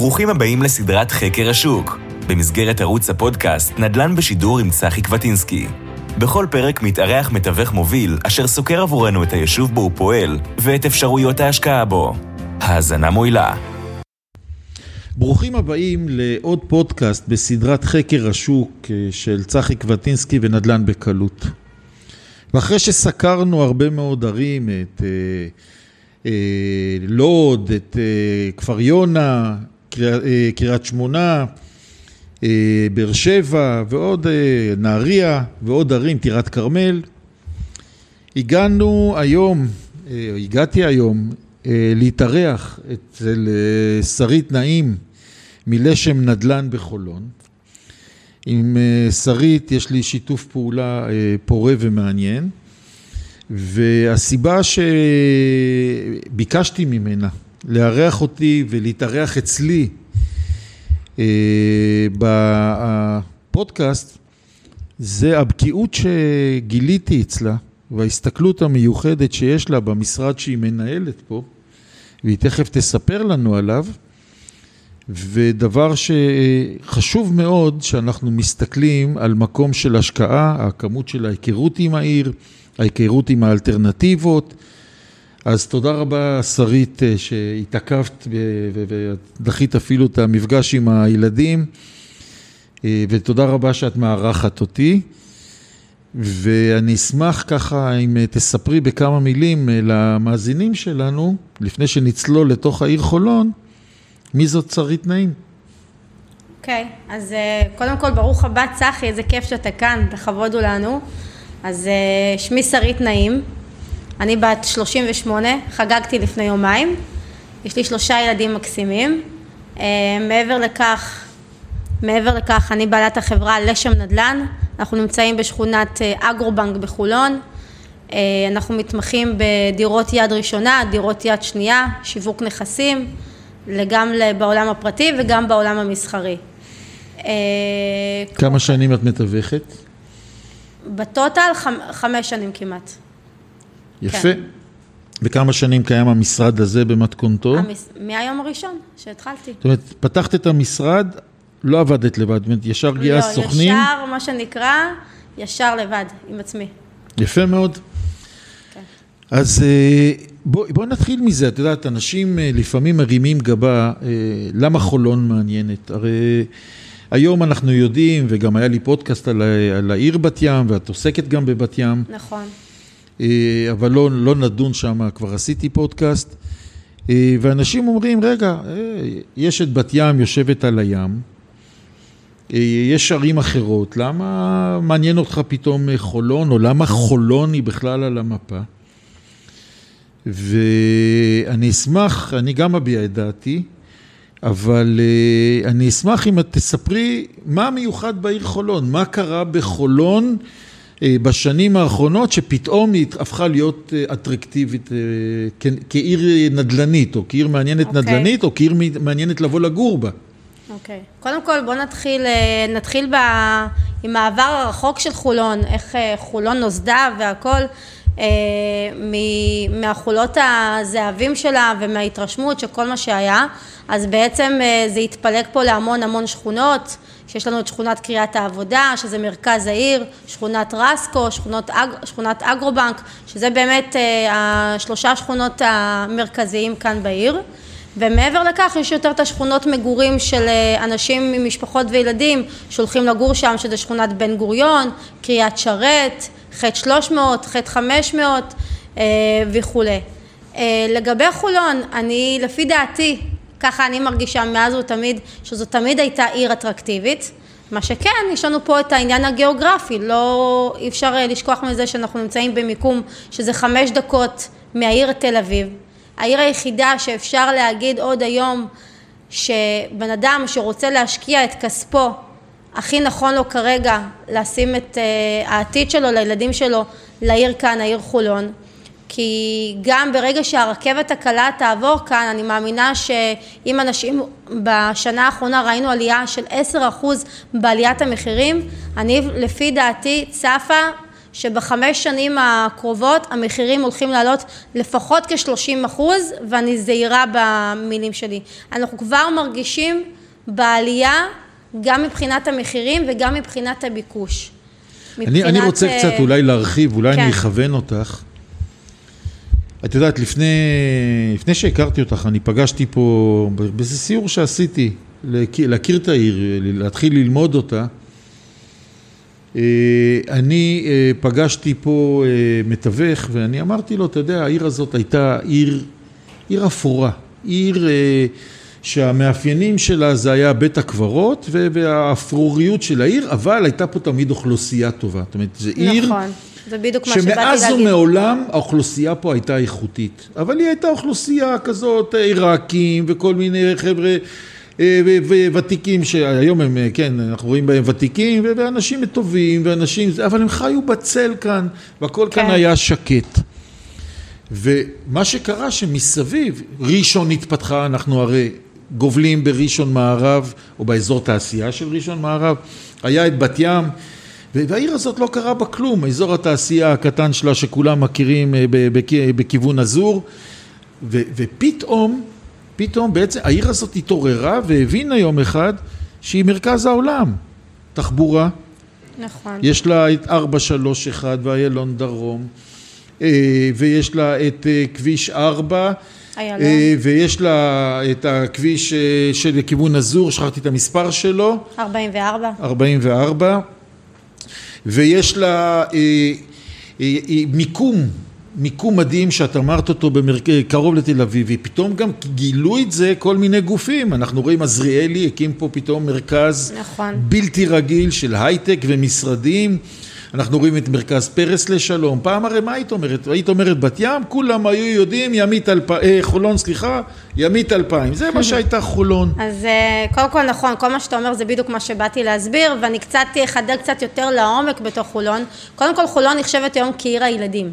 ברוכים הבאים לסדרת חקר השוק, במסגרת ערוץ הפודקאסט נדל"ן בשידור עם צחי קווטינסקי. בכל פרק מתארח מתווך מוביל אשר סוקר עבורנו את היישוב בו הוא פועל ואת אפשרויות ההשקעה בו. האזנה מועילה. ברוכים הבאים לעוד פודקאסט בסדרת חקר השוק של צחי קווטינסקי ונדל"ן בקלות. ואחרי שסקרנו הרבה מאוד ערים, את לוד, את כפר יונה, קריית שמונה, באר שבע ועוד נהריה ועוד ערים, טירת כרמל, הגעתי היום להתארח אצל שרית נעים מלשם נדל"ן בחולון. עם שרית יש לי שיתוף פעולה פורה ומעניין, והסיבה שביקשתי ממנה לארח אותי ולהתארח אצלי בפודקאסט זה הבקיאות שגיליתי אצלה וההסתכלות המיוחדת שיש לה במשרד שהיא מנהלת פה, והיא תכף תספר לנו עליו. ודבר שחשוב מאוד שאנחנו מסתכלים על מקום של השקעה, הכמות של ההיכרות עם העיר, ההיכרות עם האלטרנטיבות. אז תודה רבה שרית שהתעכבת ודחית אפילו את המפגש עם הילדים, ותודה רבה שאת מארחת אותי. ואני אשמח ככה אם תספרי בכמה מילים למאזינים שלנו, לפני שנצלול לתוך העיר חולון, מי זאת שרית נעים? אוקיי, אז קודם כל ברוך הבא צחי, איזה כיף שאתה כאן, לכבוד הוא לנו. אז שמי שרית נעים, אני בת 38, חגגתי לפני יומיים, יש לי 3 ילדים מקסימים. מעבר לכך אני בעלת החברה לשם נדל"ן, אנחנו נמצאים בשכונת אגרובנק בחולון, אנחנו מתמחים בדירות יד ראשונה, דירות יד שנייה, שיווק נכסים, גם בעולם הפרטי וגם בעולם המסחרי. כמה שנים את מתווכת? בטוטל 5 שנים כמעט. יפה. כן. וכמה שנים קיים המשרד הזה במתכונתו? מהיום הראשון שהתחלתי. זאת אומרת, פתחת את המשרד, לא עבדת לבד, זאת אומרת, ישר גייס סוכנים? לא, ישר מה שנקרא, ישר לבד, עם עצמי. יפה מאוד. כן. אז בוא נתחיל מזה. את יודעת, אנשים לפעמים מרימים גבה, למה חולון מעניינת? הרי היום אנחנו יודעים, וגם היה לי פודקאסט על העיר בת ים, ואת עוסקת גם בבת ים. נכון. אבל לא נדון שם, כבר עשיתי פודקאסט, ואנשים אומרים, רגע, יש את בת ים יושבת על הים, יש ערים אחרות, למה מעניין אותך פתאום חולון, או למה חולון היא בכלל על המפה? ואני אשמח, אני גם אביע את דעתי, אבל אני אשמח אם את תספרי מה מיוחד בעיר חולון, מה קרה בחולון בשנים האחרונות שפתאום היא הפכה להיות אטרקטיבית כעיר נדל"נית, או כעיר מעניינת נדל"נית, או כעיר מעניינת לבוא לגור בה. אוקיי. קודם כל בוא נתחיל עם העבר הרחוק של חולון, איך חולון נוסדה והכל, מהחולות הזהבים שלה ומההתרשמות של כל מה שהיה. אז בעצם זה התפלג פה להמון שכונות, שיש לנו את שכונת קריית העבודה, שזה מרכז העיר, שכונת רסקו, שכונת אגרובנק, שזה באמת 3 שכונות המרכזיים כאן בעיר. ומעבר לכך יש יותר את השכונות מגורים של אנשים ממשפחות וילדים שהולכים לגור שם, שזה שכונת בן גוריון, קריית שרת, ח' 300, ח' 500 וכו'. לגבי חולון, אני לפי דעתי, ככה אני מרגישה מאז ותמיד, שזו תמיד הייתה עיר אטרקטיבית. מה שכן, יש לנו פה את העניין הגיאוגרפי, אי אפשר לשכוח מזה שאנחנו נמצאים במיקום שזה 5 דקות מהעיר תל אביב. העיר היחידה שאפשר להגיד עוד היום שבן אדם שרוצה להשקיע את כספו, הכי נכון לו כרגע לשים את העתיד שלו, לילדים שלו, לעיר כאן, העיר חולון. כי גם ברגע שהרכבת הקלה תעבור כאן, אני מאמינה שאם אנשים בשנה האחרונה ראינו עלייה של 10% בעליית המחירים, אני לפי דעתי צפה שבחמש שנים הקרובות המחירים הולכים לעלות לפחות כ-30%, ואני זהירה במילים שלי. אנחנו כבר מרגישים בעלייה גם מבחינת המחירים וגם מבחינת הביקוש. אני רוצה קצת אולי להרחיב, אולי אני אכוון אותך. את יודעת, לפני שהכרתי אותך, אני פגשתי פה, באיזה סיור שעשיתי, להכיר את העיר, להתחיל ללמוד אותה. אני פגשתי פה מתווך, ואני אמרתי לו, אתה יודע, העיר הזאת הייתה עיר אפורה, עיר שהמאפיינים שלה זה היה בית הקברות, והאפרוריות של העיר, אבל הייתה פה תמיד אוכלוסייה טובה. זאת אומרת, זה עיר... נכון. זה בדיוק מה שבאתי להגיד. שמאז ומעולם האוכלוסייה פה הייתה איכותית, אבל היא הייתה אוכלוסייה כזאת, עיראקים וכל מיני חבר'ה ותיקים שהיום הם, כן, אנחנו רואים בהם ותיקים ואנשים טובים ואנשים, אבל הם חיו בצל כאן והכל כאן היה שקט. ומה שקרה שמסביב, ראשון התפתחה, אנחנו הרי גובלים בראשון מערב או באזור תעשייה של ראשון מערב, היה את בת ים, והעיר הזאת לא קרה בה כלום, אזור התעשייה הקטן שלה שכולם מכירים בכיוון אזור, ופתאום בעצם העיר הזאת התעוררה והבינה יום אחד שהיא מרכז העולם, תחבורה. נכון. יש לה את 431 ואיילון דרום, ויש לה את כביש 4, ויש לה את הכביש של כיוון אזור, שכחתי את המספר שלו. 44. ויש לה מיקום מדהים שאת אמרת אותו קרוב לתל אביב, ופתאום גם גילו את זה כל מיני גופים. אנחנו רואים עזריאלי הקים פה פתאום מרכז בלתי רגיל של הייטק ומשרדים. אנחנו רואים את מרכז פרס לשלום. פעם הרי מה היית אומרת? היית אומרת בת ים, כולם היו יודעים חולון, ימית 2000. זה מה שהייתה חולון. אז קודם כל נכון, כל מה שאתה אומר זה בדיוק מה שבאתי להסביר, ואני קצת אחדד קצת יותר לעומק בתוך חולון. קודם כל חולון נחשבת היום כעיר הילדים.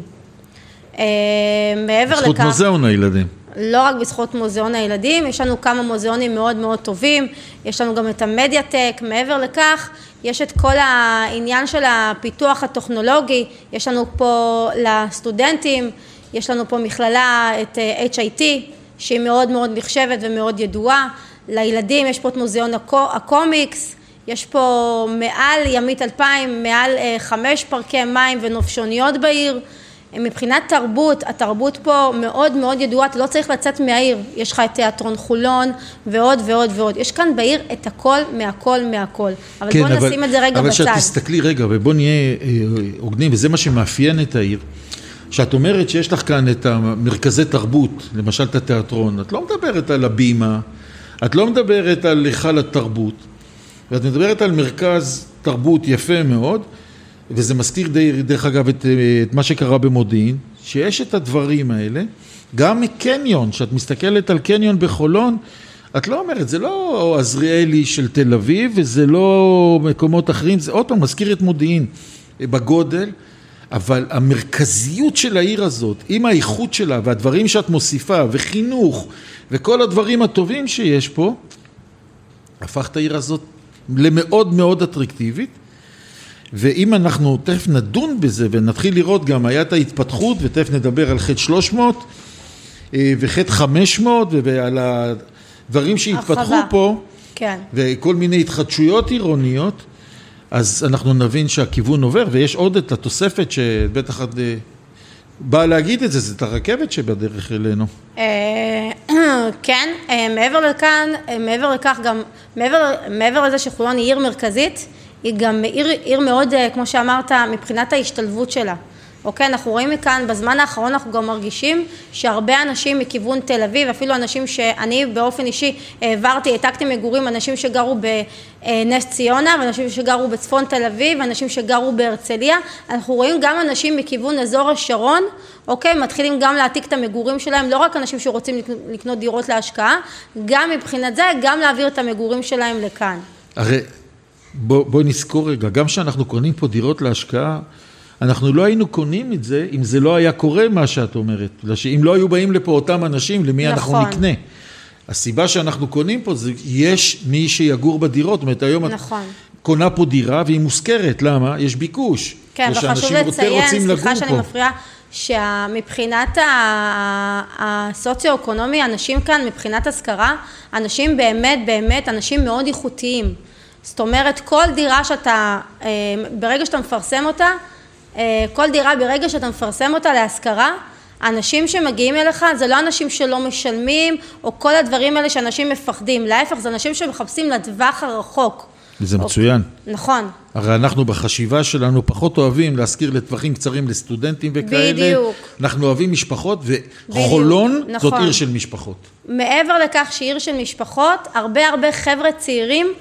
מעבר לכך... בזכות מוזיאון הילדים. לא רק בזכות מוזיאון הילדים, יש לנו כמה מוזיאונים מאוד מאוד טובים, יש לנו גם את המדיאטק, מעבר לכך, יש את כל העניין של הפיתוח הטכנולוגי, יש לנו פה לסטודנטים, יש לנו פה מכללה את HIT, שהיא מאוד מאוד נחשבת ומאוד ידועה, לילדים יש פה את מוזיאון הקומיקס, יש פה מעל ימית 2000, מעל 5 פארקי מים ונופשוניות בעיר, מבחינת תרבות, התרבות פה מאוד מאוד ידועה, אתה לא צריך לצאת מהעיר, יש לך את תיאטרון חולון ועוד ועוד ועוד, יש כאן בעיר את הכל מהכל, אבל כן, בוא נשים את זה רגע אבל בצד. אבל שאת תסתכלי רגע ובוא נהיה עוגנים, וזה מה שמאפיין את העיר, שאת אומרת שיש לך כאן את המרכזי תרבות, למשל את התיאטרון, את לא מדברת על הבימה, את לא מדברת על היכל התרבות, ואת מדברת על מרכז תרבות יפה מאוד, וזה מזכיר דרך אגב את מה שקרה במודיעין, שיש את הדברים האלה, גם מקניון, שאת מסתכלת על קניון בחולון, את לא אומרת, זה לא עזריאלי של תל אביב, וזה לא מקומות אחרים, זה עוד פעם מזכיר את מודיעין בגודל, אבל המרכזיות של העיר הזאת, עם האיכות שלה והדברים שאת מוסיפה, וחינוך, וכל הדברים הטובים שיש פה, הפך את העיר הזאת למאוד מאוד אטרקטיבית, ואם אנחנו תכף נדון בזה ונתחיל לראות גם היית ההתפתחות, ותכף נדבר על חטא 300 וחטא 500 ועל הדברים שהתפתחו פה, כן. וכל מיני התחדשויות עירוניות, אז אנחנו נבין שהכיוון עובר, ויש עוד את התוספת שבטח את באה להגיד את זה, זה את הרכבת שבדרך אלינו. כן, מעבר לכך גם, מעבר לזה שחולון היא עיר מרכזית, היא גם עיר מאוד, כמו שאמרת, מבחינת ההשתלבות שלה. אוקיי, אנחנו רואים מכאן, בזמן האחרון אנחנו גם מרגישים שהרבה אנשים מכיוון תל אביב, אפילו אנשים שאני באופן אישי העתקתי מגורים, אנשים שגרו בנס ציונה, ואנשים שגרו בצפון תל אביב, אנשים שגרו בהרצליה, אנחנו רואים גם אנשים מכיוון אזור השרון, אוקיי, מתחילים גם להעתיק את המגורים שלהם, לא רק אנשים שרוצים לקנות דירות להשקעה, גם מבחינת זה, גם להעביר את המגורים שלהם לכאן. הרי בואי נזכור רגע, גם שאנחנו קונים פה דירות להשקעה, אנחנו לא היינו קונים את זה אם זה לא היה קורה מה שאת אומרת, אם לא היו באים לפה אותם אנשים, למי אנחנו נקנה. הסיבה שאנחנו קונים פה זה, יש מי שיגור בדירות, זאת אומרת היום את קונה פה דירה והיא מוזכרת, למה? יש ביקוש. כן, וחשוב לציין, סליחה שאני מפריעה, שמבחינת הסוציו-אקונומי, אנשים כאן, מבחינת השכרה, אנשים באמת, אנשים מאוד איכותיים. זאת אומרת, כל דירה שאתה, ברגע שאתה מפרסם אותה, כל דירה ברגע שאתה מפרסם אותה להשכרה, אנשים שמגיעים אליך, זה לא אנשים שלא משלמים, או כל הדברים האלה שאנשים מפחדים. להפך, זה אנשים שמחפשים לטווח הרחוק. וזה מצוין. נכון. הרי אנחנו בחשיבה שלנו פחות אוהבים להזכיר לטווחים קצרים לסטודנטים וכאלה. בדיוק. אנחנו אוהבים משפחות, וחולון נכון. זאת עיר של משפחות. מעבר לכך שעיר של משפחות, הרבה חבר'ה צעירים,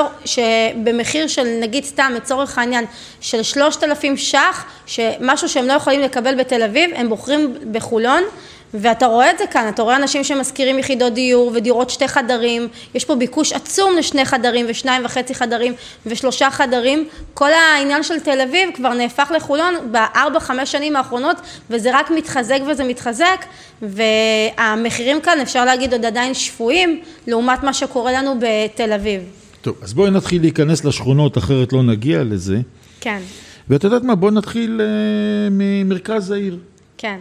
שבמחיר של, נגיד סתם, לצורך העניין, של 3,000 ש"ח, משהו שהם לא יכולים לקבל בתל אביב, הם בוחרים בחולון, ואתה רואה את זה כאן, אתה רואה אנשים שמזכירים יחידות דיור ודירות 2 חדרים, יש פה ביקוש עצום ל2 חדרים ו2.5 חדרים ו3 חדרים, כל העניין של תל אביב כבר נהפך לחולון ב4-5 שנים האחרונות, וזה רק מתחזק וזה מתחזק, והמחירים כאן אפשר להגיד עוד עדיין שפויים, לעומת מה שקורה לנו בתל אביב. טוב, אז בואי נתחיל להיכנס לשכונות, אחרת לא נגיע לזה. כן. ואת יודעת מה, בואי נתחיל ממרכז העיר. כן.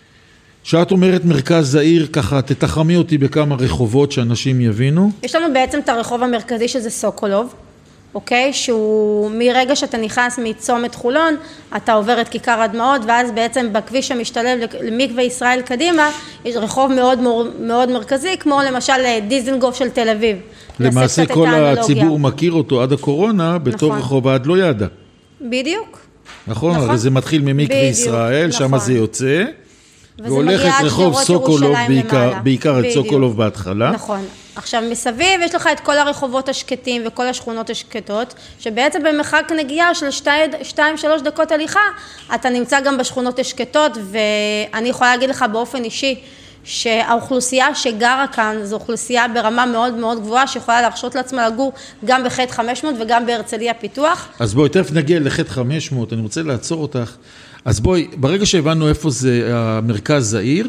שאת אומרת מרכז העיר, ככה תתחמי אותי בכמה רחובות שאנשים יבינו. יש לנו בעצם את הרחוב המרכזי שזה סוקולוב, אוקיי? שהוא מרגע שאתה נכנס מצומת חולון, אתה עובר את כיכר הדמעות, ואז בעצם בכביש המשתלב למקווה ישראל קדימה, יש רחוב מאוד מאוד מרכזי, כמו למשל דיזנגוף של תל אביב. למעשה כל הציבור מכיר אותו עד הקורונה, בתור נכון. רחוב עד לא ידע. בדיוק. נכון, הרי זה מתחיל ממקווה ישראל, נכון. שם זה יוצא. והולכת רחוב סוקולוב, בעיקר את סוקולוב בהתחלה. נכון. עכשיו מסביב יש לך את כל הרחובות השקטים וכל השכונות השקטות, שבעצם במרחק נגיעה של 2-3 דקות הליכה, אתה נמצא גם בשכונות השקטות, ואני יכולה להגיד לך באופן אישי, שהאוכלוסייה שגרה כאן, זו אוכלוסייה ברמה מאוד מאוד גבוהה, שיכולה להרשות לעצמה לגור גם בחט 500 וגם בהרצליה פיתוח. אז בואי, תכף נגיע לחט 500, אני רוצה לעצור אותך. אז בואי, ברגע שהבנו איפה זה המרכז העיר,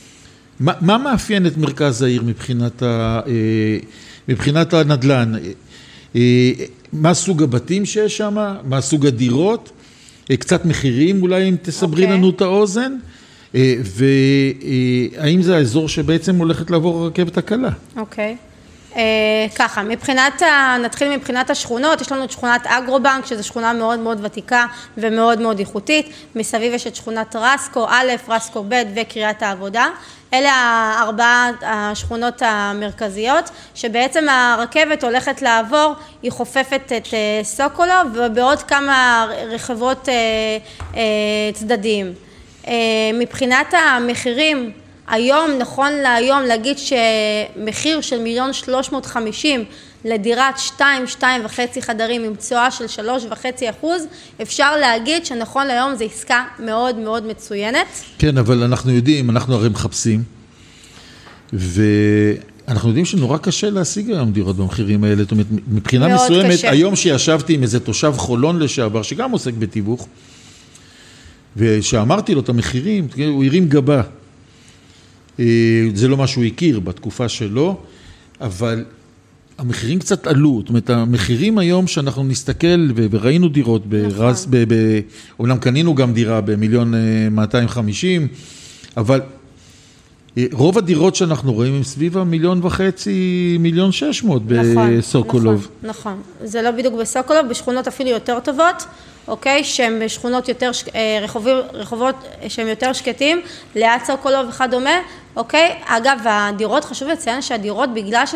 מה מאפיין את מרכז העיר מבחינת הנדל"ן? מה סוג הבתים שיש שם? מה סוג הדירות? קצת מחירים אולי אם תסברי לנו את האוזן? והאם זה האזור שבעצם הולכת לעבור הרכבת הקלה? אוקיי. ככה, נתחיל מבחינת השכונות, יש לנו את שכונת אגרובנק, שזו שכונה מאוד מאוד ותיקה ומאוד מאוד איכותית, מסביב יש את שכונת רסקו א', רסקו ב' וקריית העבודה, אלה 4 השכונות המרכזיות, שבעצם הרכבת הולכת לעבור, היא חופפת את סוקולוב ובעוד כמה רחבות צדדיים. מבחינת המחירים, היום, נכון להיום, להגיד שמחיר של 1,350,000 לדירת 2.5 חדרים עם תשואה של 3.5%, אפשר להגיד שנכון להיום זו עסקה מאוד מאוד מצוינת. כן, אבל אנחנו יודעים, אנחנו הרי מחפשים, ואנחנו יודעים שנורא קשה להשיג היום דירות במחירים האלה, זאת אומרת, מבחינה מסוימת, קשה. היום שישבתי עם איזה תושב חולון לשעבר, שגם עוסק בתיווך, ושאמרתי לו את המחירים, הוא הרים גבה. זה לא מה שהוא הכיר בתקופה שלו, אבל המחירים קצת עלו. זאת אומרת, המחירים היום שאנחנו נסתכל וראינו דירות ברס, אומנם קנינו גם דירה ב1,250,000, אבל רוב הדירות שאנחנו רואים הם סביב 1,500,000, 1,600,000 בסוקולוב. נכון. זה לא בדיוק בסוקולוב, בשכונות אפילו יותר טובות. אוקיי, שהם בשכונות יותר, רחובות שהם יותר שקטים, ליד סוקולוב וכדומה, אוקיי? אגב, הדירות, חשוב לציין שהדירות,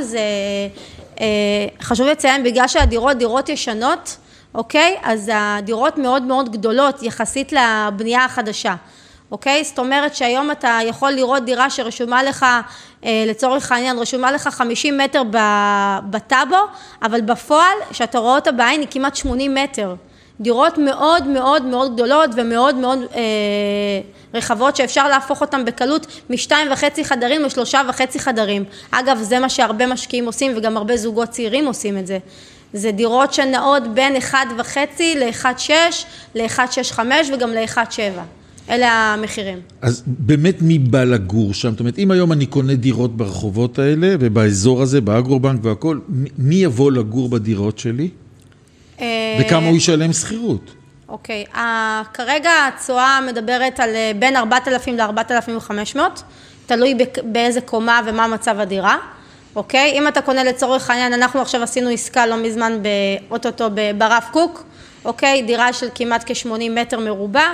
בגלל שהדירות דירות ישנות, אוקיי? אז הדירות מאוד מאוד גדולות יחסית לבנייה החדשה, אוקיי? זאת אומרת שהיום אתה יכול לראות דירה שרשומה לך, לצורך העניין, רשומה לך 50 מטר בטאבו, אבל בפועל, שאתה רואה אותה בעין, היא כמעט 80 מטר. דירות מאוד מאוד מאוד גדולות ומאוד מאוד רחבות שאפשר להפוך אותם בקלות מ2.5 חדרים ל3.5 חדרים. אגב, זה מה שהרבה משקיעים עושים וגם הרבה זוגות צעירים עושים את זה. זה דירות שנעות בין 1.5 ל-1.6, ל-1.65 וגם ל-1.7. אלה המחירים. אז באמת מי בא לגור שם? זאת אומרת, אם היום אני קונה דירות ברחובות האלה ובאזור הזה, באגרובנק והכל, מי יבוא לגור בדירות שלי? וכמה הוא ישלם שכירות? אוקיי, כרגע הצועה מדברת על בין 4,000 ל-4,500, תלוי באיזה קומה ומה מצב הדירה. אוקיי? אם אתה קונה לצורך העניין, אנחנו עכשיו עשינו עסקה לא מזמן באוטוטו ברב קוק, אוקיי? דירה של כמעט כ-80 מטר מרובע,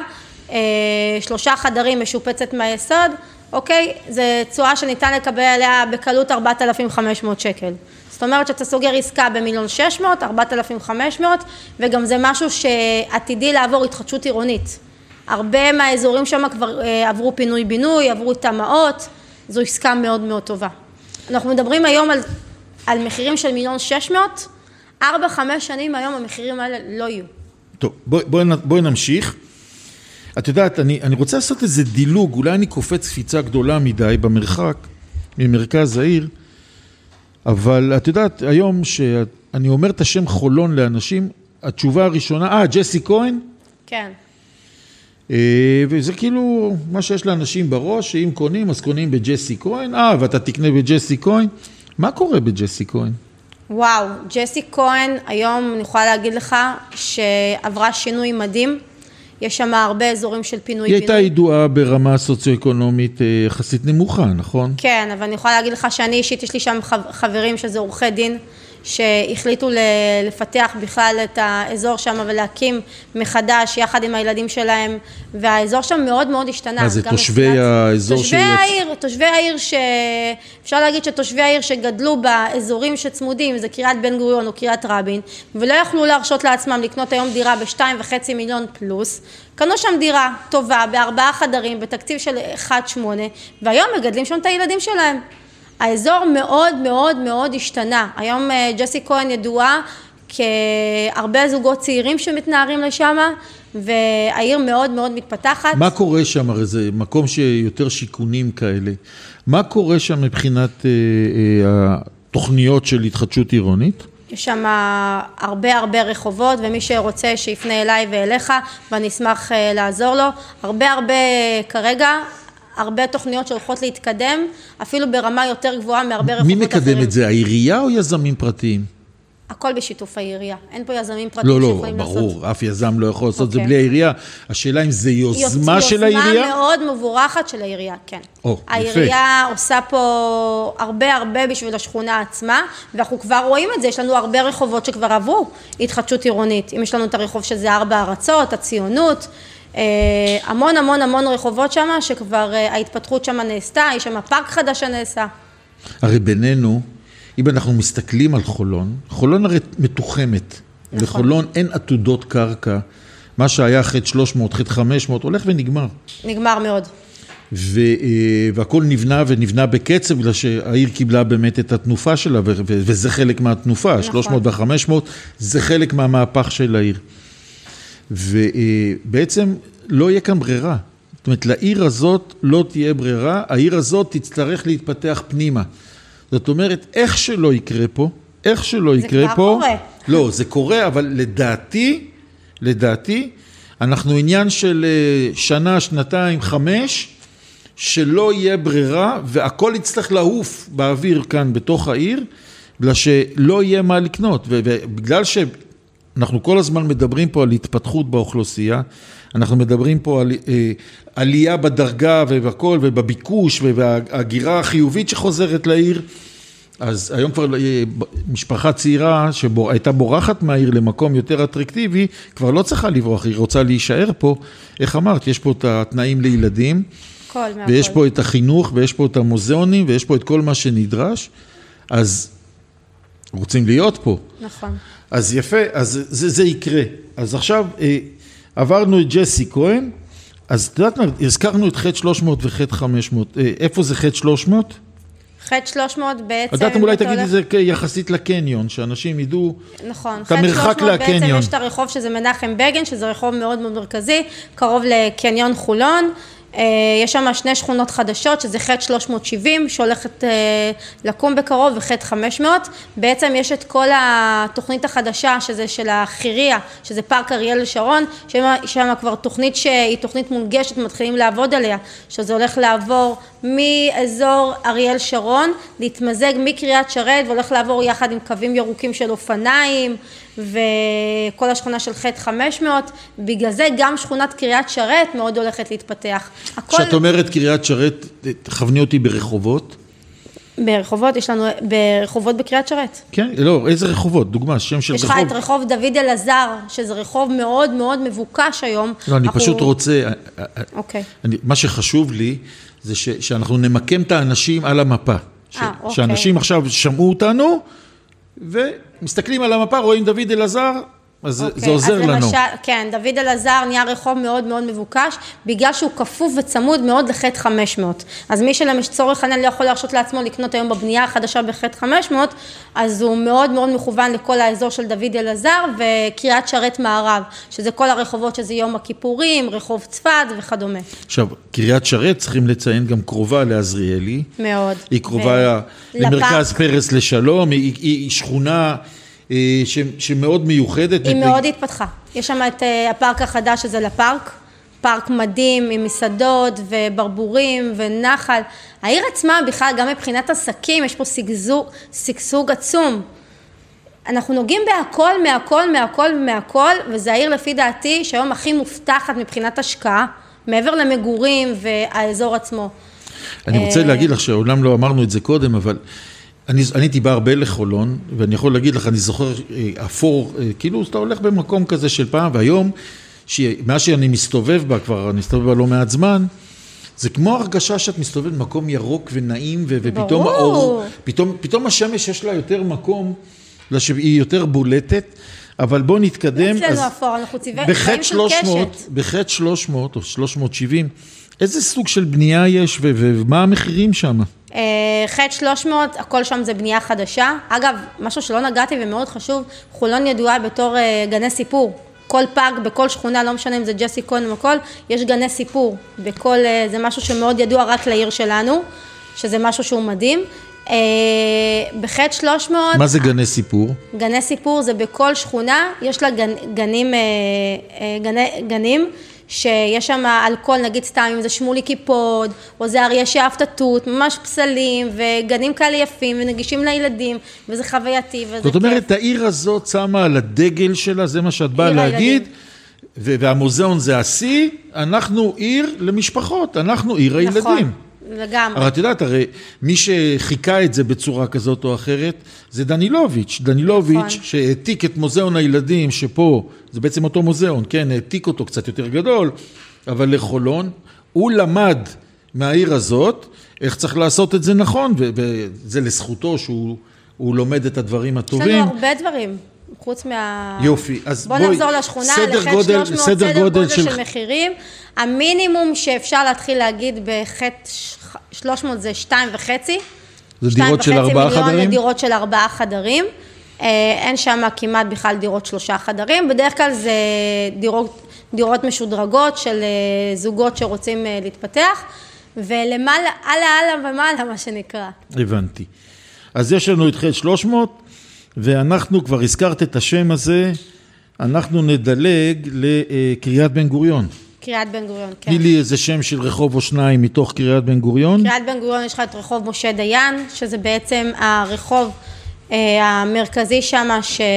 3 חדרים משופצת מהיסוד, אוקיי? זה צועה שניתן לקבל עליה בקלות 4,500 שקל. זאת אומרת שאתה סוגר עסקה ב1,600,000, 4,500, וגם זה משהו שעתידי לעבור התחדשות עירונית. הרבה מהאזורים שם כבר עברו פינוי בינוי, עברו תמ"אות, זו עסקה מאוד מאוד טובה. אנחנו מדברים היום על מחירים של 1,600,000, 4-5 שנים היום המחירים האלה לא יהיו. טוב, בואי נמשיך. את יודעת, אני רוצה לעשות איזה דילוג, אולי אני קופץ קפיצה גדולה מדי במרחק, ממרכז העיר, אבל את יודעת, היום שאני אומר את השם חולון לאנשים, התשובה הראשונה, ג'סי כהן? כן. וזה כאילו מה שיש לאנשים בראש, שאם קונים, אז קונים בג'סי כהן, ואתה תקנה בג'סי כהן. מה קורה בג'סי כהן? וואו, ג'סי כהן, היום אני יכולה להגיד לך שעברה שינוי מדהים, יש שם הרבה אזורים של פינוי-בינוי. היא הייתה ידועה ברמה סוציו-אקונומית יחסית נמוכה, נכון? כן, אבל אני יכולה להגיד לך שאני אישית, יש לי שם חברים שזה עורכי דין, שהחליטו לפתח בכלל את האזור שם ולהקים מחדש יחד עם הילדים שלהם, והאזור שם מאוד מאוד השתנה. זה תושבי האזור תושבי העיר אפשר להגיד שתושבי העיר שגדלו באזורים שצמודים, זה קריית בן גוריון או קריית רבין, ולא יכלו להרשות לעצמם לקנות היום דירה ב2.5 מיליון פלוס, קנו שם דירה טובה ב4 חדרים בתקציב של 1.8, והיום מגדלים שם את הילדים שלהם. האזור מאוד מאוד מאוד השתנה. היום ג'סי כהן ידועה כהרבה זוגות צעירים שמתנערים לשם, והעיר מאוד מאוד מתפתחת. מה קורה שם? הרי זה מקום שיותר שיקונים כאלה. מה קורה שם מבחינת התוכניות של התחדשות עירונית? יש שם הרבה רחובות, ומי שרוצה שיפנה אליי ואליך, ואני אשמח לעזור לו. הרבה כרגע, הרבה תוכניות שהולכות להתקדם, אפילו ברמה יותר גבוהה מהרבה רחובות אחרים. מי מקדם את זה, העירייה או יזמים פרטיים? הכל בשיתוף העירייה. אין פה יזמים פרטיים שיכולים לעשות. לא, ברור, אף יזם לא יכול לעשות את זה בלי העירייה. השאלה אם זה יוזמה של העירייה? יוזמה מאוד מבורכת של העירייה, כן. העירייה עושה פה הרבה בשביל השכונה עצמה, ואנחנו כבר רואים את זה, יש לנו הרבה רחובות שכבר עברו התחדשות עירונית. אם יש לנו את הרחוב שזה 4 ארצות, הציונות, המון רחובות שם, שכבר ההתפתחות שם נעשתה, יש שם פארק חדש שנעשה. הרי בינינו, אם אנחנו מסתכלים על חולון, חולון הרי מתוחמת, נכון. לחולון אין עתודות קרקע, מה שהיה חד 300, חד 500, הולך ונגמר. נגמר מאוד. והכל נבנה בקצב, בגלל שהעיר קיבלה באמת את התנופה שלה, וזה חלק מהתנופה, נכון. 300 ו-500, זה חלק מהמהפך של העיר. ובעצם לא יהיה כאן ברירה. זאת אומרת, לעיר הזאת לא תהיה ברירה, העיר הזאת תצטרך להתפתח פנימה. זאת אומרת, איך שלא יקרה פה, זה כבר קורה. לא, זה קורה, אבל לדעתי, אנחנו עניין של שנה, שנתיים, 5, שלא יהיה ברירה, והכל יצטרך לעוף באוויר כאן בתוך העיר, בגלל שלא יהיה מה לקנות, ובגלל אנחנו כל הזמן מדברים פה על התפתחות באוכלוסייה, אנחנו מדברים פה על עלייה בדרגה ובכל ובביקוש והגירה החיובית שחוזרת לעיר, אז היום כבר משפחה צעירה שהייתה בורחת מהעיר למקום יותר אטרקטיבי, כבר לא צריכה לברוח, היא רוצה להישאר פה, איך אמרת, יש פה את התנאים לילדים, ויש פה את החינוך, ויש פה את המוזיאונים, ויש פה את כל מה שנדרש, אז רוצים להיות פה. נכון. אז יפה, אז זה יקרה. אז עכשיו עברנו את ג'סי כהן, אז את יודעת מה, הזכרנו את חד 300 וחד 500. איפה זה חד 300? חד 300 בעצם... יודעתם אולי תגיד את זה יחסית לקניון, שאנשים ידעו נכון, את המרחק לקניון. בעצם יש את הרחוב שזה מנחם בגין, שזה רחוב מאוד מאוד מרכזי, קרוב לקניון חולון. יש שם 2 שכונות חדשות, שזה ח' 370, שהולכת לקום בקרוב, וח' 500. בעצם יש את כל התוכנית החדשה, שזה של החיריה, שזה פארק אריאל שרון, שם כבר תוכנית שהיא תוכנית מונגשת, מתחילים לעבוד עליה, שזה הולך לעבור מאזור אריאל שרון, להתמזג מקריית שרת, והולך לעבור יחד עם קווים ירוקים של אופניים, וכל השכונה של ח' 500, בגלל זה גם שכונת קריית שרת מאוד הולכת להתפתח. כשאת אומרת קריית שרת, תכווני אותי ברחובות? ברחובות, יש לנו ברחובות בקריית שרת. כן, לא, איזה רחובות? דוגמה, שם של רחוב. יש לך את רחוב דוד אלעזר, שזה רחוב מאוד מאוד מבוקש היום. לא, אני פשוט רוצה, אוקיי. מה שחשוב לי, זה שאנחנו נמקם את האנשים על המפה. שאנשים עכשיו שמעו אותנו, ומסתכלים על המפה, רואים דוד אלעזר, אז זה עוזר לנו. למשל, כן, דוד אלעזר נהיה רחוב מאוד מאוד מבוקש, בגלל שהוא כפוף וצמוד מאוד לח' 500. אז מי שלצורך העניין לא יכול להרשות לעצמו לקנות היום בבנייה החדשה בח' 500, אז הוא מאוד מאוד מכוון לכל האזור של דוד אלעזר, וקריית שרת מערב, שזה כל הרחובות, שזה יום הכיפורים, רחוב צפת וכדומה. עכשיו, קריית שרת צריכים לציין גם קרובה לעזריאלי. מאוד. היא קרובה למרכז פרס לשלום, היא שכונה שמאוד מיוחדת. היא מאוד התפתחה. יש שם את הפארק החדש, שזה לפארק, פארק מדהים עם מסעדות וברבורים ונחל. העיר עצמה בכלל, גם מבחינת עסקים, יש פה סגסוג עצום. אנחנו נוגעים מהכל, וזה העיר לפי דעתי שהיום הכי מובטחת מבחינת השקעה, מעבר למגורים והאזור עצמו. אני רוצה להגיד לך שעולם לא אמרנו את זה קודם, אבל אני הייתי בא הרבה לחולון, ואני יכול להגיד לך, אני זוכר אפור, כאילו אתה הולך במקום כזה של פעם, והיום, מה שאני מסתובב בה כבר, אני מסתובב בה לא מעט זמן, זה כמו הרגשה שאת מסתובבת במקום ירוק ונעים, ופתאום האור, פתאום השמש יש לה יותר מקום, היא יותר בולטת, אבל בוא נתקדם. אצלנו אפור, אנחנו צבעים של קשת. בח' 300 או 370, איזה סוג של בנייה יש, ומה המחירים שם? ח' 300, הכל שם זה בנייה חדשה. אגב, משהו שלא נגעתי ומאוד חשוב, חולון ידועה בתור גני סיפור. כל פארק, בכל שכונה, לא משנה אם זה ג'סי קון או הכל, יש גני סיפור. זה משהו שמאוד ידוע רק לעיר שלנו, שזה משהו שהוא מדהים. בח' 300... מה זה גני סיפור? גני סיפור זה בכל שכונה, יש לה גנים שיש שם על כל, נגיד סתם, אם זה שמולי קיפוד, או זה אריה שאהב תות, ממש פסלים, וגנים כאלה יפים, ונגישים לילדים, וזה חווייתי, וזה כיף. זאת אומרת, העיר הזאת שמה על הדגל שלה, זה מה שאת באה להגיד, והמוזיאון זה השיא, אנחנו עיר למשפחות, אנחנו עיר הילדים. נכון. לגמרי. אבל את יודעת, הרי מי שחיכה את זה בצורה כזאת או אחרת, זה דנילוביץ', שהעתיק את מוזיאון הילדים שפה, זה בעצם אותו מוזיאון, כן, העתיק אותו קצת יותר גדול, אבל לחולון, הוא למד מהעיר הזאת, איך צריך לעשות את זה נכון, וזה לזכותו שהוא לומד את הדברים הטובים. יש לנו הרבה דברים. חוץ יופי, אז בוא נחזור לשכונה, לח' 300, סדר גודל של מחירים. המינימום שאפשר להתחיל להגיד בח' 300 זה 2.5. זה דירות של 4 חדרים? זה דירות של 4 חדרים. אין שם כמעט בכלל דירות 3 חדרים. בדרך כלל זה דירות משודרגות של זוגות שרוצים להתפתח. ולמעלה, הלאה ומעלה, מה שנקרא. הבנתי. אז יש לנו את ח' 300, ואנחנו כבר הזכרת את השם הזה, אנחנו נדלג לקריית בן גוריון. קריית בן גוריון, כן. תני לי איזה שם של רחוב או שניים מתוך קריית בן גוריון. קריית בן גוריון יש לך את רחוב משה דיין, שזה בעצם הרחוב המרכזי שם,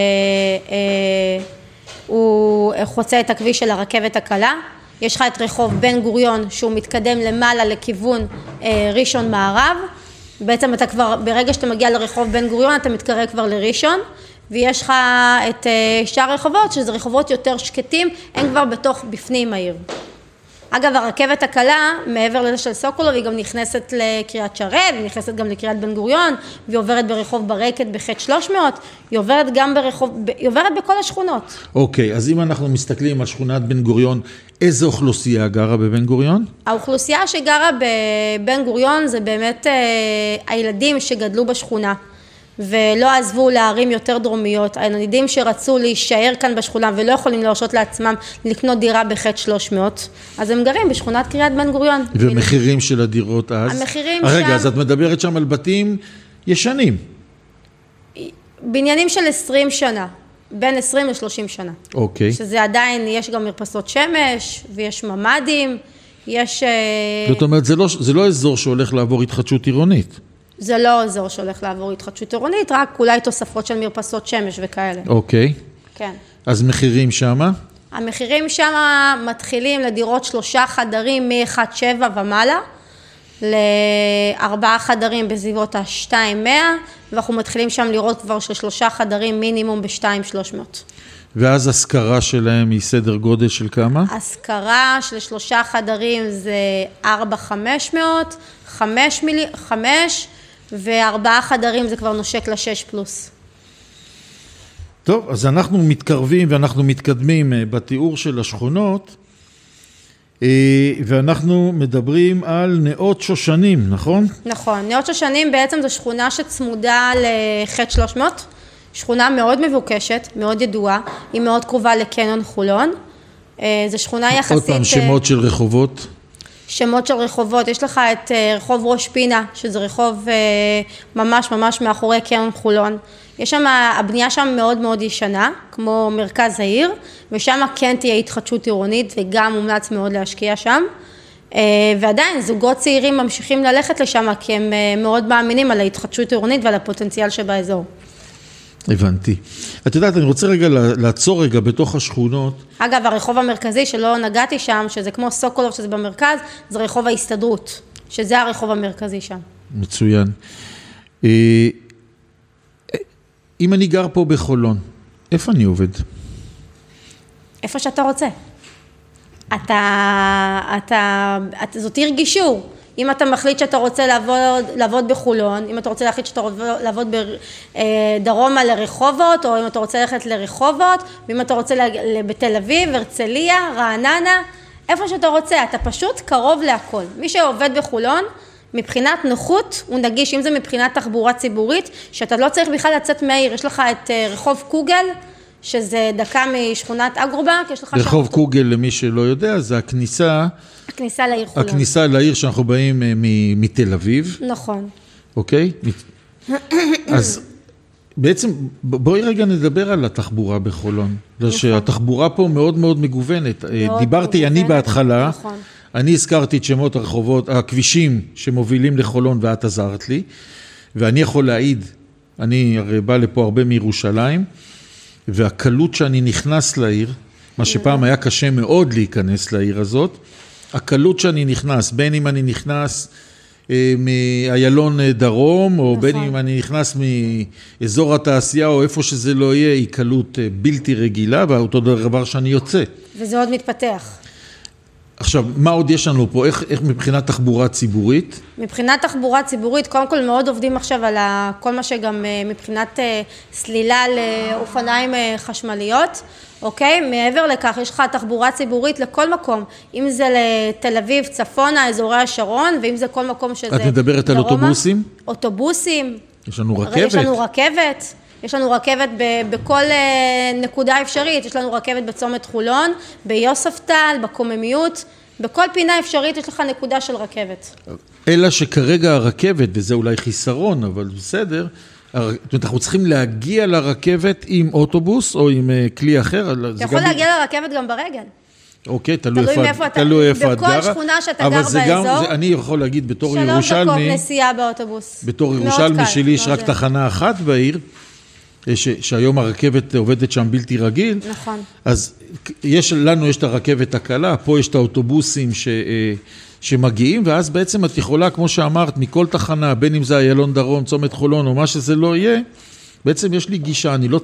שהוא חוצה את הכביש של הרכבת הקלה. יש לך את רחוב בן גוריון, שהוא מתקדם למעלה לכיוון ראשון מערב. בעצם אתה כבר, ברגע שאתה מגיע לרחוב בן גוריון, אתה מתקרב כבר לראשון, ויש לך את שאר רחובות, שזה רחובות יותר שקטים, הם כבר בפנים העיר. אגב, הרכבת הקלה, מעבר לזה של סוקולוב, היא גם נכנסת לקריית שרת, היא נכנסת גם לקריית בן גוריון, והיא עוברת ברחוב ברקת בח' 300, היא עוברת גם היא עוברת בכל השכונות. אוקיי, אז אם אנחנו מסתכלים על שכונת בן גוריון, איזו אוכלוסייה גרה בבן גוריון? האוכלוסייה שגרה בבן גוריון זה באמת הילדים שגדלו בשכונה. ולא עזבו לערים יותר דרומיות, הילידים שרצו להישאר כאן בשכונה ולא יכולים להרשות לעצמם לקנות דירה בחטא 300, אז הם גרים בשכונת קריית בן גוריון. ומחירים של הדירות אז? המחירים שם... רגע, אז את מדברת שם על בתים ישנים. בניינים של 20 שנה, בין 20 ל-30 שנה. אוקיי. שזה עדיין, יש גם מרפסות שמש, ויש ממדים, יש... זאת אומרת, זה לא אזור שהולך לעבור התחדשות עירונית. זה לא אזור שהולך לעבור התחדשות עירונית, רק אולי תוספות של מרפסות שמש וכאלה. אוקיי. כן. אז מחירים שמה? המחירים שמה מתחילים לדירות 3 חדרים מ-1.7 ומעלה, ל4 חדרים בסביבות ה-2.100, ואנחנו מתחילים שם לראות כבר של 3 חדרים מינימום ב-2.300. ואז השכרה שלהם היא סדר גודל של כמה? השכרה של 3 חדרים זה 4,500, 5, ו4 חדרים זה כבר נושק ל6 פלוס. טוב, אז אנחנו מתקרבים ואנחנו מתקדמים בתיאור של השכונות, ואנחנו מדברים על נאות שושנים, נכון? נכון, נאות שושנים בעצם זו שכונה שצמודה לחטא 300, שכונה מאוד מבוקשת, מאוד ידועה, היא מאוד קרובה לקניון חולון, זו שכונה יחסית... עוד פעם, שמות של רחובות? שמות של רחובות, יש לך את רחוב ראש פינה, שזה רחוב ממש מאחורי קניון חולון. יש שם, הבנייה שם מאוד מאוד ישנה, כמו מרכז העיר, ושם כן תהיה התחדשות עירונית, וגם מומלץ מאוד להשקיע שם. ועדיין, זוגות צעירים ממשיכים ללכת לשם, כי הם מאוד מאמינים על ההתחדשות עירונית ועל הפוטנציאל שבאזור. הבנתי. את יודעת, אני רוצה רגע לעצור רגע בתוך השכונות. אגב, הרחוב המרכזי שלא נגעתי שם, שזה כמו סוקולוב, שזה במרכז, זה רחוב ההסתדרות, שזה הרחוב המרכזי שם. מצוין. אם אני גר פה בחולון, איפה אני עובד? איפה שאתה רוצה. זאת עיר גישור. אם אתה מחליט שאתה רוצה לעבוד בחולון, אם אתה רוצה להחליט שאתה רוצה לעבוד דרומה לרחובות, או אם אתה רוצה ללכת לרחובות, ואם אתה רוצה בתל אביב, הרצליה, רעננה, איפה שאתה רוצה, אתה פשוט קרוב להכל. מי שעובד בחולון, מבחינת נוחות, הוא נגיש, אם זה מבחינת תחבורה ציבורית, שאתה לא צריך בכלל לצאת מהעיר, יש לך את רחוב קוגל, שזה דקה משכונת אגרובק, יש לך רחוב קוגל, למי שלא יודע, זה הכניסה לעיר חולון. הכניסה לעיר שאנחנו באים מתל אביב. נכון. אוקיי? אז בעצם, בואי רגע נדבר על התחבורה בחולון. שהתחבורה פה מאוד מאוד מגוונת. דיברתי אני בהתחלה, אני הזכרתי את שמות הרחובות, הכבישים שמובילים לחולון ואת עזרת לי, ואני יכול להעיד, אני הרי בא לפה הרבה מירושלים, והקלות שאני נכנס לעיר, מה שפעם היה קשה מאוד להיכנס לעיר הזאת, הקלות שאני נכנס, בין אם אני נכנס מאיילון דרום, או בין אם אני נכנס מאזור התעשייה, או איפה שזה לא יהיה, היא קלות בלתי רגילה, ואותו דבר שאני יוצא. וזה עוד מתפתח. עכשיו, מה עוד יש לנו פה? איך מבחינת תחבורה ציבורית? מבחינת תחבורה ציבורית, קודם כל מאוד עובדים עכשיו על כל מה שגם מבחינת סלילה לאופניים חשמליות, אוקיי? מעבר לכך, יש לך תחבורה ציבורית לכל מקום, אם זה לתל אביב, צפונה, אזורי השרון, ואם זה כל מקום שזה דרומה. את מדברת על אוטובוסים? אוטובוסים. יש לנו רכבת? יש לנו רכבת. יש לנו רכבת בכל נקודה אפשרית, יש לנו רכבת בצומת חולון, ביוספטל, בקוממיות, בכל פינה אפשרית יש לך נקודה של רכבת. אלא שכרגע הרכבת, וזה אולי חיסרון, אבל בסדר, אנחנו צריכים להגיע לרכבת עם אוטובוס או עם כלי אחר. אתה יכול להגיע לרכבת גם ברגל. אוקיי, תלוי איפה את גרה. בכל שכונה שאתה גר באזור. אני יכול להגיד בתור ירושלמי, 3 דקות נסיעה באוטובוס. בתור ירושלמי שלי יש רק תחנה אחת בעיר, שהיום הרכבת עובדת שם בלתי רגיל. נכון. אז לנו יש את הרכבת הקלה, פה יש את האוטובוסים שמגיעים, ואז בעצם את יכולה, כמו שאמרת, מכל תחנה, בין אם זה איילון דרום, צומת חולון, או מה שזה לא יהיה, בעצם יש לי גישה, אני לא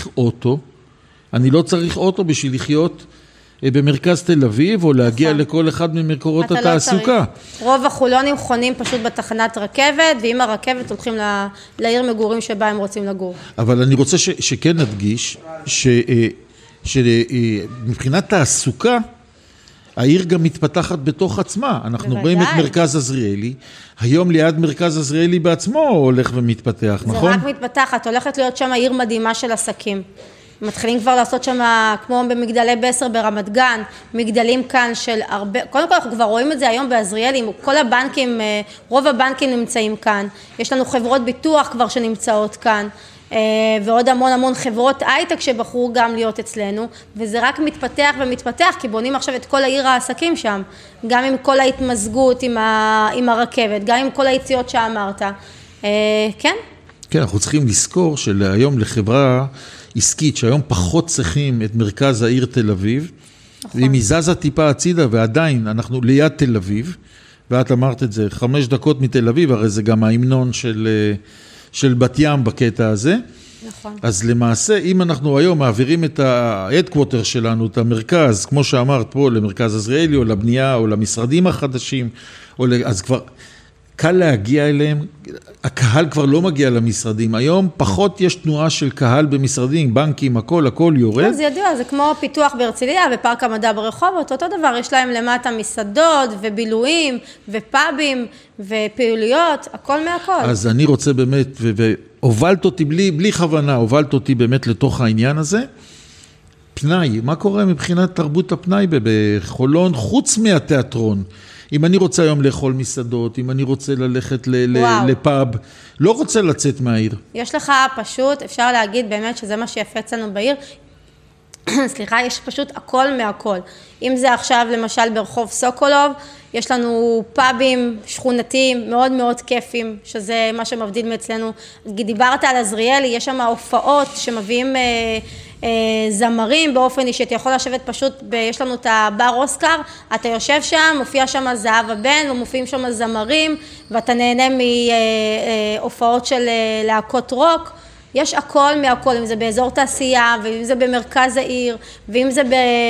צריך אוטו בשביל לחיות במרכז תל אביב, או להגיע לכל אחד ממקורות התעסוקה. רוב החולונים חונים פשוט בתחנת רכבת, ועם הרכבת הולכים לעיר מגורים שבה הם רוצים לגור. אבל אני רוצה שכן נדגיש, שמבחינת תעסוקה, העיר גם מתפתחת בתוך עצמה. אנחנו רואים את מרכז עזריאלי, היום ליד מרכז עזריאלי בעצמו הולך ומתפתח, נכון? זה רק מתפתחת, הולכת להיות שם עיר מדהימה של עסקים. מתחילים כבר לעשות שם, כמו במגדלי בסר ברמת גן, מגדלים כאן של הרבה, קודם כל אנחנו כבר רואים את זה היום בעזריאלי, כל הבנקים, רוב הבנקים נמצאים כאן, יש לנו חברות ביטוח כבר שנמצאות כאן, ועוד המון חברות הייטק שבחרו גם להיות אצלנו, וזה רק מתפתח ומתפתח, כי בונים עכשיו את כל העיר העסקים שם, גם עם כל ההתמזגות עם הרכבת, גם עם כל היציאות שאמרת, כן? כן, אנחנו צריכים לזכור שהיום לחברה עסקית, שהיום פחות צריכים את מרכז העיר תל אביב, ואם היא זזה טיפה הצידה, ועדיין אנחנו ליד תל אביב, ואת אמרת את זה, 5 דקות מתל אביב, הרי זה גם ההמנון של בת ים בקטע הזה. נכון. אז למעשה, אם אנחנו היום מעבירים את ההדקווטר שלנו, את המרכז, כמו שאמרת פה, למרכז עזריאלי, או לבנייה, או למשרדים החדשים, אז כבר קל להגיע אליהם, הקהל כבר לא מגיע למשרדים, היום פחות יש תנועה של קהל במשרדים, בנקים, הכל יורד. זה ידוע, זה כמו פיתוח בהרצליה ופארק המדע ברחובות, אותו דבר, יש להם למטה מסעדות ובילויים ופאבים ופעילויות, הכל מהכל. אז אני רוצה באמת, והובלת אותי בלי כוונה, הובלת אותי באמת לתוך העניין הזה. פנאי, מה קורה מבחינת תרבות הפנאי בחולון, חוץ מהתיאטרון? אם אני רוצה היום לאכול מסעדות, אם אני רוצה ללכת לפאב, לא רוצה לצאת מהעיר. יש לך פשוט, אפשר להגיד באמת שזה מה שיפה אצלנו בעיר, סליחה, יש פשוט הכל מהכל. אם זה עכשיו למשל ברחוב סוקולוב, יש לנו פאבים שכונתיים מאוד מאוד כיפים, שזה מה שמבדיל מאצלנו. דיברת על עזריאלי, יש שם הופעות שמביאים זמרים באופן אישי, אתה יכול לשבת פשוט, יש לנו את הבר אוסקר, אתה יושב שם, מופיע שם זהב הבן, ומופיעים שם זמרים, ואתה נהנה מהופעות של להקות רוק, יש הכל מהכל, אם זה באזור תעשייה, ואם זה במרכז העיר, ואם זה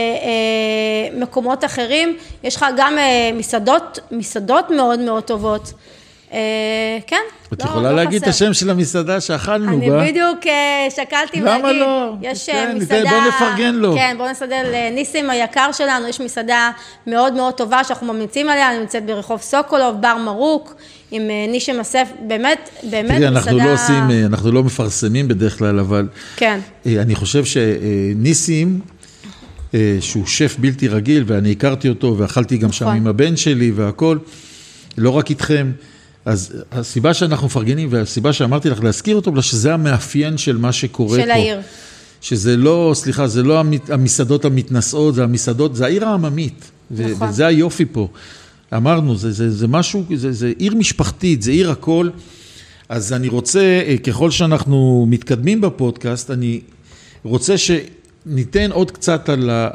במקומות אחרים, יש לך גם מסעדות מאוד מאוד טובות. כן. את יכולה להגיד את השם של המסעדה שאכלנו בה? אני בדיוק שקלתי להגיד. למה לא? יש מסעדה... בוא נפרגן לו. כן, בוא נסדר לניסים היקר שלנו, יש מסעדה מאוד מאוד טובה שאנחנו ממליצים עליה, אני נמצאת ברחוב סוקולוב, בר מרוק, עם נישם אסף, באמת מסעדה... אנחנו לא מפרסמים בדרך כלל, אבל... כן. אני חושב שניסים, שהוא שף בלתי רגיל, ואני הכרתי אותו, ואכלתי גם שם עם הבן שלי והכל, לא רק איתכם, אז הסיבה שאנחנו מפרגנים, והסיבה שאמרתי לך להזכיר אותו, שזה המאפיין של מה שקורה פה. של העיר. שזה לא, סליחה, זה לא המסעדות המתנשאות, זה המסעדות, זה העיר העממית. נכון. וזה היופי פה. אמרנו, זה משהו, זה עיר משפחתית, זה עיר הכל. אז אני רוצה, ככל שאנחנו מתקדמים בפודקאסט, אני רוצה שניתן עוד קצת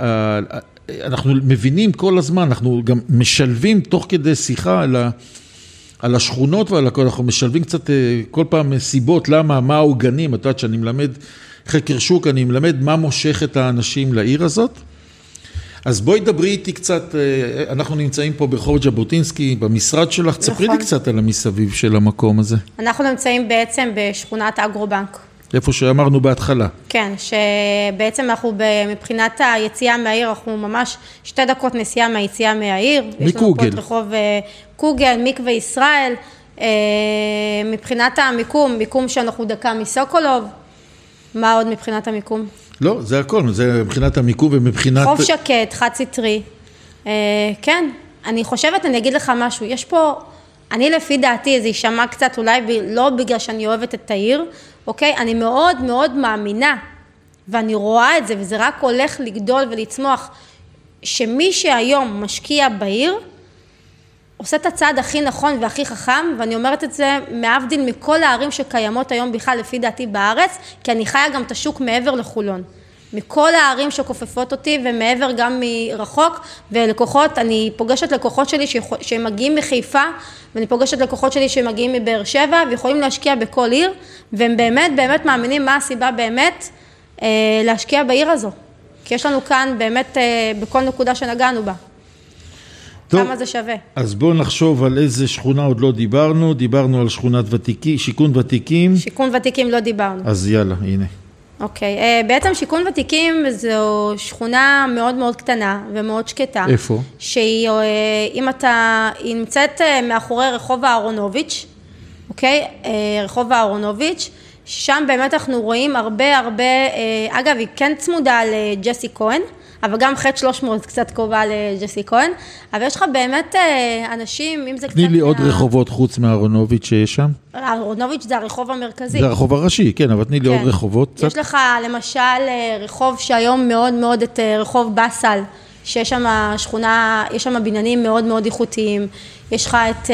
אנחנו מבינים כל הזמן, אנחנו גם משלבים תוך כדי שיחה על השכונות ועל הכל, אנחנו משלבים קצת כל פעם סיבות, למה, מה העוגנים, את יודעת שאני מלמד חקר שוק, אני מלמד מה מושך את האנשים לעיר הזאת. אז בואי דברי איתי קצת, אנחנו נמצאים פה ברחוב ז'בוטינסקי, במשרד שלך, תספרי לי קצת על המסביב של המקום הזה. אנחנו נמצאים בעצם בשכונת אגרובנק. איפה שאמרנו בהתחלה. כן, שבעצם אנחנו מבחינת היציאה מהעיר, אנחנו ממש 2 דקות נסיעה מהיציאה מהעיר. מקוגל. יש לנו פה את רחוב קוגל, מקווה ישראל. מבחינת מיקום שאנחנו דקה מסוקולוב. מה עוד מבחינת המיקום? לא, זה הכל, זה מבחינת המיקום ומבחינת... חוף שקט, חד סטרי. כן, אני חושבת, אני אגיד לך משהו, יש פה, אני לפי דעתי, זה יישמע קצת, אולי לא בגלל שאני אוהבת את העיר, אוקיי? אני מאוד מאוד מאמינה, ואני רואה את זה, וזה רק הולך לגדול ולצמוח, שמי שהיום משקיע בעיר, עושה את הצעד הכי נכון והכי חכם, ואני אומרת את זה מעבדיל מכל הערים שקיימות היום בכלל לפי דעתי בארץ, כי אני חיה גם את השוק מעבר לחולון. מכל הערים שכופפות אותי ומעבר גם מרחוק, ולקוחות, אני פוגשת לקוחות שלי שהם מגיעים מחיפה, ואני פוגשת לקוחות שלי שהם מגיעים מבאר שבע, ויכולים להשקיע בכל עיר, והם באמת מאמינים מה הסיבה באמת להשקיע בעיר הזו. כי יש לנו כאן באמת בכל נקודה שנגענו בה. טוב, כמה זה שווה. אז בואו נחשוב על איזה שכונה עוד לא דיברנו. דיברנו על שכונת ותיקים, שיכון ותיקים. שיכון ותיקים לא דיברנו. אז יאללה, הנה. אוקיי, בעצם שיכון ותיקים זו שכונה מאוד מאוד קטנה ומאוד שקטה. איפה? שהיא, היא נמצאת מאחורי רחוב אהרונוביץ', אוקיי? רחוב אהרונוביץ', שם באמת אנחנו רואים הרבה, אגב, היא כן צמודה לג'סי כהן, אבל גם ח' 300 קצת קרובה לג'סי כהן, אבל יש לך באמת אנשים, אם זה קצת... תני לי עוד רחובות חוץ מהאהרונוביץ' שיש שם. אהרונוביץ' זה הרחוב המרכזי. זה הרחוב הראשי, כן, אבל תני לי עוד רחובות. יש לך למשל רחוב שהיום מאוד מאוד את רחוב בסל, שיש שם שכונה, יש שם בניינים מאוד מאוד איכותיים, יש לך את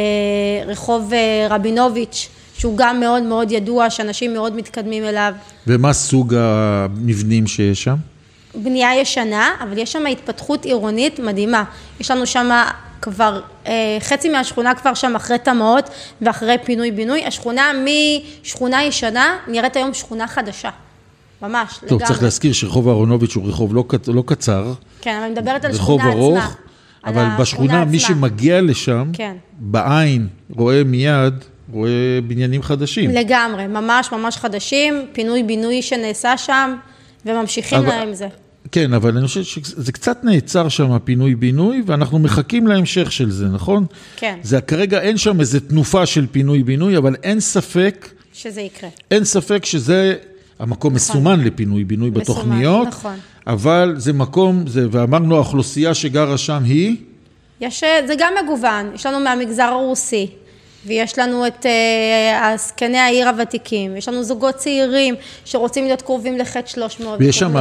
רחוב רבינוביץ', שהוא גם מאוד מאוד ידוע, שאנשים מאוד מתקדמים אליו. ומה סוג המבנים שיש שם? בנייה ישנה, אבל יש שם התפתחות עירונית מדהימה. יש לנו שם כבר, חצי מהשכונה כבר שם אחרי תמ"אות ואחרי פינוי-בינוי. השכונה משכונה ישנה נראית היום שכונה חדשה. ממש, טוב, לגמרי. צריך להזכיר שרחוב אהרונוביץ' הוא רחוב לא קצר. כן, אבל אני מדברת על שכונה עצמה. רחוב ארוך, אבל בשכונה מי שמגיע לשם, בעין רואה מיד, רואה בניינים חדשים. לגמרי, ממש חדשים, פינוי-בינוי שנעשה שם, וממשיכים להם זה. כן, אבל אני חושב שזה קצת נעצר שם הפינוי-בינוי, ואנחנו מחכים להמשך של זה, נכון? כן. זה כרגע אין שם איזו תנופה של פינוי-בינוי, אבל אין ספק... שזה יקרה. אין ספק שזה המקום מסומן לפינוי-בינוי בתוכניות. נכון. אבל זה מקום, ואמרנו האוכלוסייה שגרה שם היא? זה גם מגוון, יש לנו מהמגזר הרוסי. ויש לנו את זקני העיר הוותיקים, יש לנו זוגות צעירים שרוצים להיות קרובים לחץ 300. ויש שם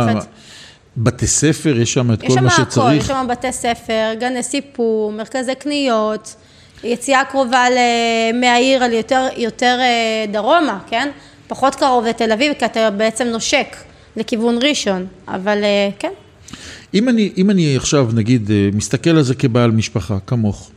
בתי ספר, יש שם את כל מה שצריך. יש שם בתי ספר, גני סיפור, מרכזי קניות, יציאה קרובה מהעיר על יותר דרומה, כן? פחות קרוב לתל אביב, כי אתה בעצם נושק לכיוון ראשון, אבל כן. אם אני עכשיו, נגיד, מסתכל על זה כבעל משפחה, כמוך,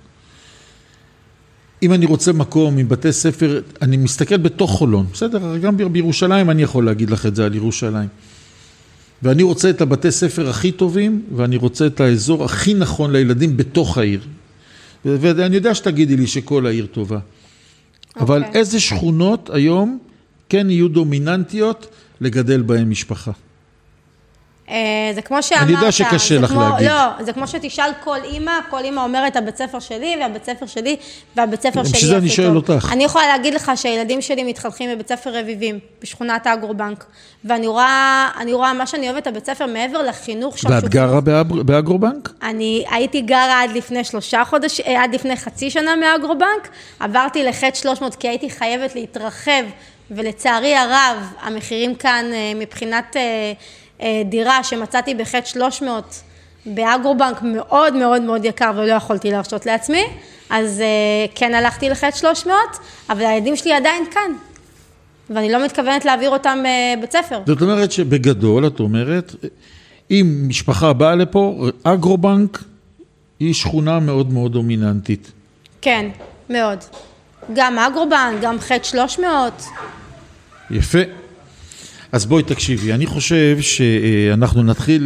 אם אני רוצה מקום עם בתי ספר, אני מסתכל בתוך חולון, בסדר? גם בירושלים אני יכול להגיד לך את זה על ירושלים. ואני רוצה את הבתי ספר הכי טובים, ואני רוצה את האזור הכי נכון לילדים בתוך העיר. ואני יודע שתגידי לי שכל העיר טובה. אבל איזה שכונות היום כן יהיו דומיננטיות לגדל בהן משפחה? זה כמו שאמרת, אני יודע שקשה לך להגיד. לא, זה כמו שתשאל כל אימא אומרת, הבית ספר שלי והבית ספר שלי והבית ספר שלי. בשביל זה אני שואל אותך. אני יכולה להגיד לך שהילדים שלי מתחנכים בבית ספר רביבים, בשכונת האגרובנק, ואני רואה מה שאני אוהבת הבית ספר מעבר לחינוך שם. ואת גרה באגרובנק? אני הייתי גרה עד לפני חצי שנה מהאגרובנק, עברתי לחץ 300 כי הייתי חייבת להתרחב, ולצערי הרב, המחירים כאן מבחינת דירה שמצאתי בחץ 300 באגרובנק מאוד מאוד מאוד יקר ולא יכולתי להרשות לעצמי, אז כן הלכתי לחץ 300, אבל הילדים שלי עדיין כאן, ואני לא מתכוונת להעביר אותם בית ספר. זאת אומרת שבגדול, את אומרת, אם משפחה באה לפה, אגרובנק היא שכונה מאוד מאוד דומיננטית. כן, מאוד. גם אגרובנק, גם חץ 300. יפה. אז בואי תקשיבי, אני חושב שאנחנו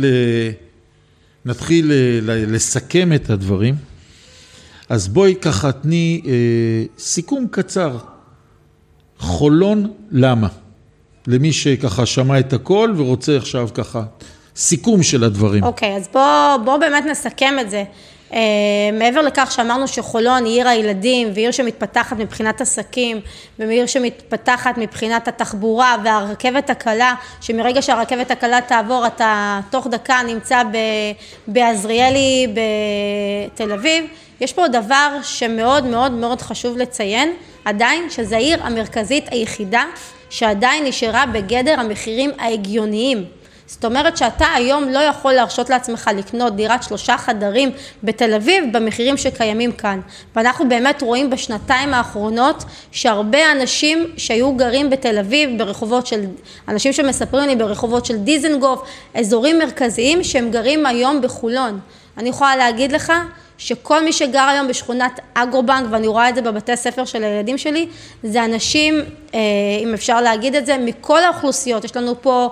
נתחיל לסכם את הדברים. אז בואי ככה תני סיכום קצר. חולון למה? למי שככה שמע את הכל ורוצה עכשיו ככה סיכום של הדברים. אוקיי, אז בוא באמת נסכם את זה. מעבר לכך שאמרנו שחולון היא עיר הילדים ועיר שמתפתחת מבחינת עסקים ועיר שמתפתחת מבחינת התחבורה והרכבת הקלה, שמרגע שהרכבת הקלה תעבור אתה תוך דקה נמצא בעזריאלי בתל אביב. יש פה דבר שמאוד מאוד מאוד חשוב לציין עדיין, שזה העיר המרכזית היחידה שעדיין נשארה בגדר המחירים ההגיוניים. זאת אומרת שאתה היום לא יכול להרשות לעצמך לקנות דירת 3 חדרים בתל אביב במחירים שקיימים כאן. ואנחנו באמת רואים בשנתיים האחרונות שהרבה אנשים שהיו גרים בתל אביב ברחובות של, אנשים שמספרים לי ברחובות של דיזנגוף, אזורים מרכזיים שהם גרים היום בחולון. אני יכולה להגיד לך שכל מי שגר היום בשכונת אגרובנק, ואני רואה את זה בבתי ספר של הילדים שלי, זה אנשים, אם אפשר להגיד את זה, מכל האוכלוסיות. יש לנו פה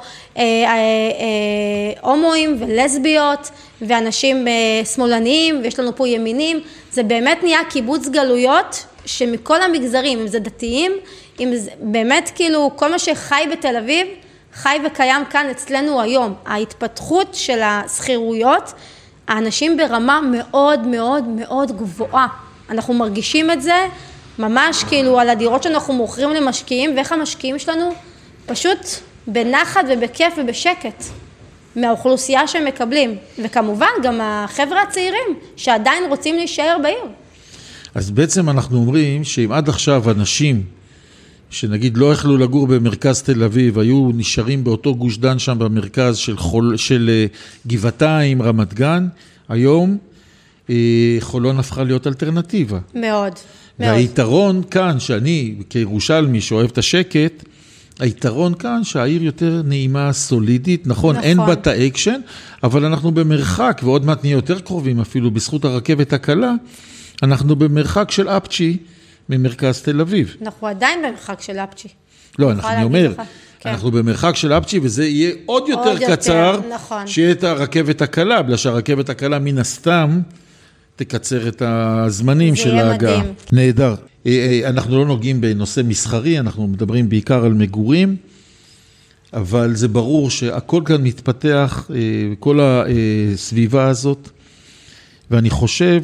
הומואים ולסביות, ואנשים שמאלניים, ויש לנו פה ימינים. זה באמת נהיה קיבוץ גלויות, שמכל המגזרים, אם זה דתיים, אם זה באמת כאילו כל מה שחי בתל אביב, חי וקיים כאן אצלנו היום. ההתפתחות של הסחירויות, האנשים ברמה מאוד מאוד מאוד גבוהה. אנחנו מרגישים את זה ממש כאילו על הדירות שאנחנו מוכרים למשקיעים, ואיך המשקיעים שלנו פשוט בנחת ובכיף ובשקט מהאוכלוסייה שהם מקבלים. וכמובן גם החבר'ה הצעירים שעדיין רוצים להישאר בעיר. אז בעצם אנחנו אומרים שאם עד עכשיו אנשים שנגיד לא יכלו לגור במרכז תל אביב, היו נשארים באותו גוש דן שם במרכז של גבעתיים, רמת גן, היום חולון הפכה להיות אלטרנטיבה. מאוד. והיתרון כאן, שאני כירושלמי שאוהב את השקט, היתרון כאן שהעיר יותר נעימה, סולידית, נכון, אין בה את האקשן, אבל אנחנו במרחק, ועוד מעט נהיה יותר קרובים אפילו בזכות הרכבת הקלה, אנחנו במרחק של אפצ'י ממרכז תל אביב. אנחנו עדיין במרחק של אפצ'י. לא, אני אומר, אנחנו במרחק של אפצ'י, וזה יהיה עוד יותר קצר, שיהיה את הרכבת הקלה, בגלל שהרכבת הקלה מן הסתם תקצר את הזמנים של ההגעה. נהדר. אנחנו לא נוגעים בנושא מסחרי, אנחנו מדברים בעיקר על מגורים, אבל זה ברור שהכל כאן מתפתח, כל הסביבה הזאת, ואני חושב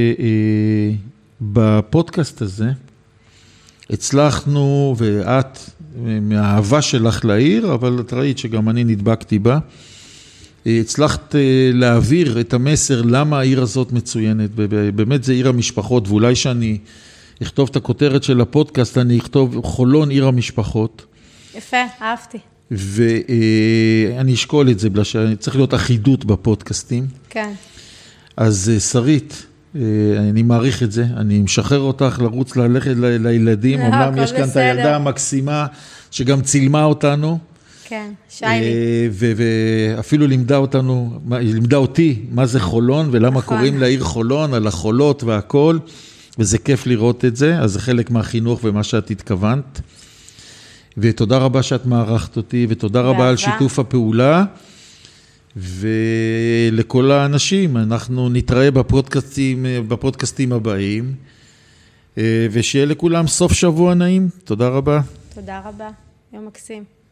שבפודקאסט הזה הצלחנו, ואת מהאהבה שלך לעיר, אבל את ראית שגם אני נדבקתי בה, הצלחת להעביר את המסר למה העיר הזאת מצוינת, באמת זה עיר המשפחות, ואולי שאני אכתוב את הכותרת של הפודקאסט, אני אכתוב חולון עיר המשפחות. יפה, אהבתי. ואני אשקול את זה, בגלל שצריך להיות אחידות בפודקאסטים. כן. אז שרית, אני מעריך את זה, אני משחרר אותך לרוץ ללכת לילדים, אומנם יש כאן את הילדה המקסימה שגם צילמה אותנו. כן, שיילי. ואפילו לימדה אותי מה זה חולון ולמה קוראים לעיר חולון, על החולות והכל, וזה כיף לראות את זה, אז זה חלק מהחינוך ומה שאת התכוונת. ותודה רבה שאת מערכת אותי, ותודה רבה על שיתוף הפעולה, ולכל האנשים, אנחנו נתראה בפודקאסטים הבאים, ושיהיה לכולם סוף שבוע נעים. תודה רבה. תודה רבה, יום מקסים.